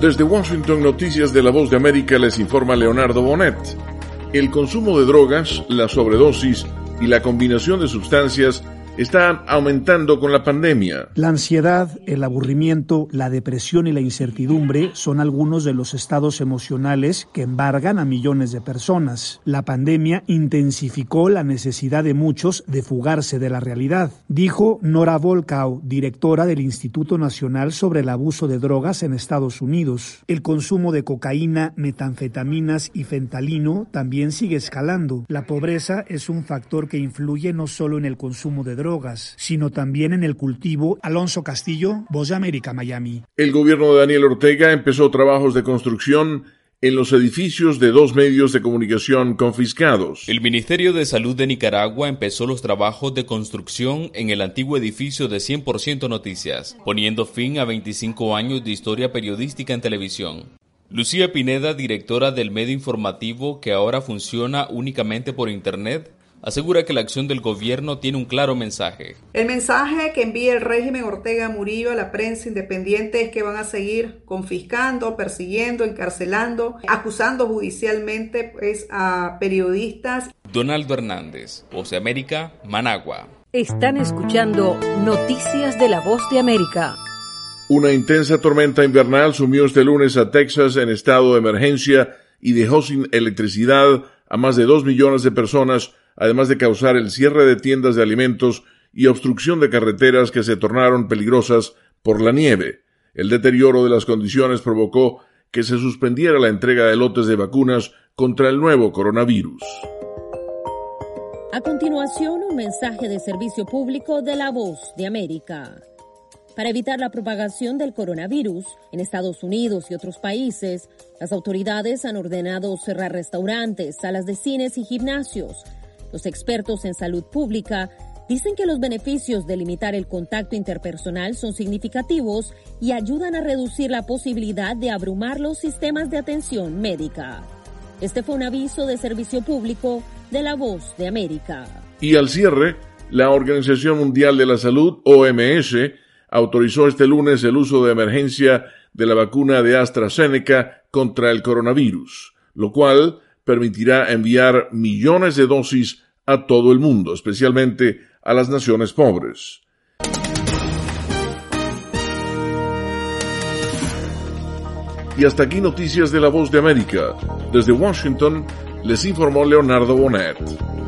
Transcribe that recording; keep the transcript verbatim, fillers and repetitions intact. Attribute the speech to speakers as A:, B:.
A: Desde Washington, Noticias de la Voz de América, les informa Leonardo Bonet. El consumo de drogas, la sobredosis y la combinación de sustancias están aumentando con la pandemia.
B: La ansiedad, el aburrimiento, la depresión y la incertidumbre son algunos de los estados emocionales que embargan a millones de personas. La pandemia intensificó la necesidad de muchos de fugarse de la realidad, dijo Nora Volkow, directora del Instituto Nacional sobre el Abuso de Drogas en Estados Unidos. El consumo de cocaína, metanfetaminas y fentanilo también sigue escalando. La pobreza es un factor que influye no solo en el consumo de drogas, drogas, sino también en el cultivo. Alonso Castillo, Voz de América, Miami.
A: El gobierno de Daniel Ortega empezó trabajos de construcción en los edificios de dos medios de comunicación confiscados.
C: El Ministerio de Salud de Nicaragua empezó los trabajos de construcción en el antiguo edificio de cien por ciento Noticias, poniendo fin a veinticinco años de historia periodística en televisión. Lucía Pineda, directora del medio informativo que ahora funciona únicamente por Internet, asegura que la acción del gobierno tiene un claro mensaje.
D: El mensaje que envía el régimen Ortega Murillo a la prensa independiente es que van a seguir confiscando, persiguiendo, encarcelando, acusando judicialmente pues, a periodistas.
C: Donaldo Hernández, Voz de América, Managua.
E: Están escuchando Noticias de la Voz de América.
A: Una intensa tormenta invernal sumió este lunes a Texas en estado de emergencia y dejó sin electricidad a más de dos millones de personas, además de causar el cierre de tiendas de alimentos y obstrucción de carreteras que se tornaron peligrosas por la nieve. El deterioro de las condiciones provocó que se suspendiera la entrega de lotes de vacunas contra el nuevo coronavirus.
F: A continuación, un mensaje de servicio público de la Voz de América. Para evitar la propagación del coronavirus en Estados Unidos y otros países, las autoridades han ordenado cerrar restaurantes, salas de cines y gimnasios. Los expertos en salud pública dicen que los beneficios de limitar el contacto interpersonal son significativos y ayudan a reducir la posibilidad de abrumar los sistemas de atención médica. Este fue un aviso de servicio público de la Voz de América.
A: Y al cierre, la Organización Mundial de la Salud, O M S, autorizó este lunes el uso de emergencia de la vacuna de AstraZeneca contra el coronavirus, lo cual permitirá enviar millones de dosis a todo el mundo, especialmente a las naciones pobres. Y hasta aquí Noticias de la Voz de América. Desde Washington les informó Leonardo Bonet.